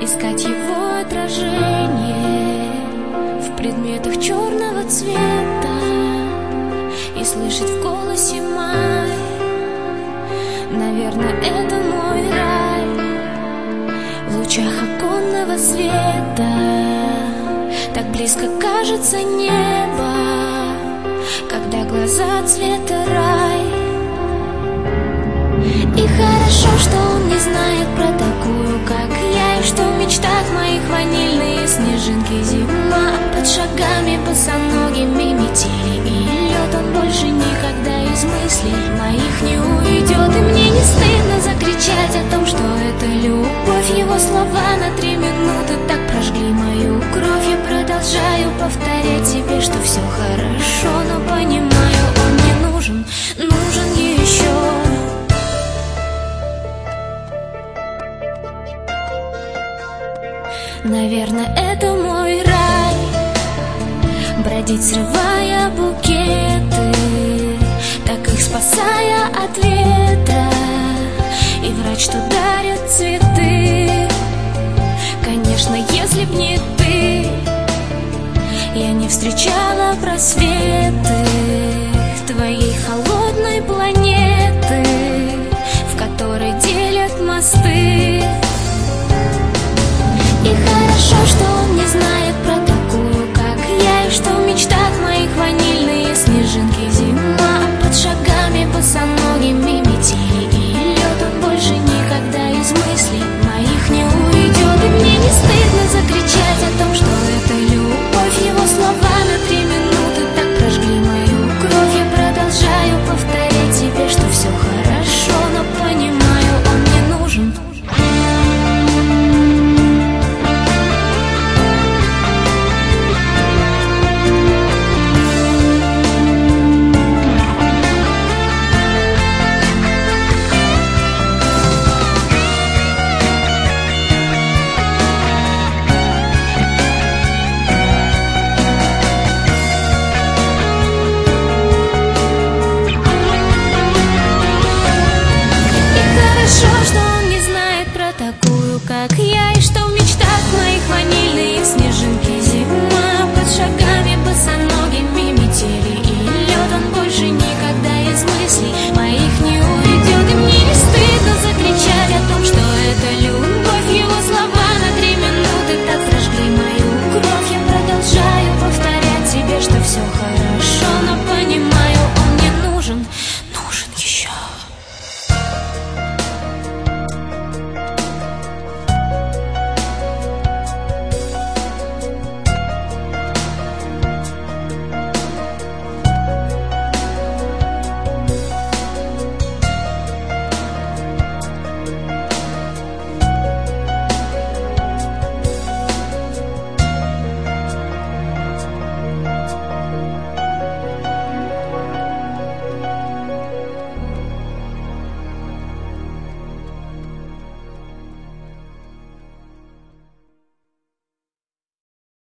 искать его отражение в предметах черного цвета и слышать в голосе май. Наверное, это мой рай в лучах оконного света. Так близко кажется небо, когда глаза цвета рай. И хорошо, что он не знает про такую, как я, и что в мечтах моих ванильные снежинки зима. Под шагами босоногими метели и лед, он больше никогда из мыслей моих не уйдет. И мне не стыдно закричать о том, что это любовь. Его слова на 3 минуты так прожгли мою кровь. Я продолжаю повторять себе, что все хорошо, но понимаю, он мне нужен, нужен еще. Наверное, это мой рай, бродить, срывая букеты, так их спасая от ветра, и врать, что дарят цветы. Конечно, если б не ты, я не встречала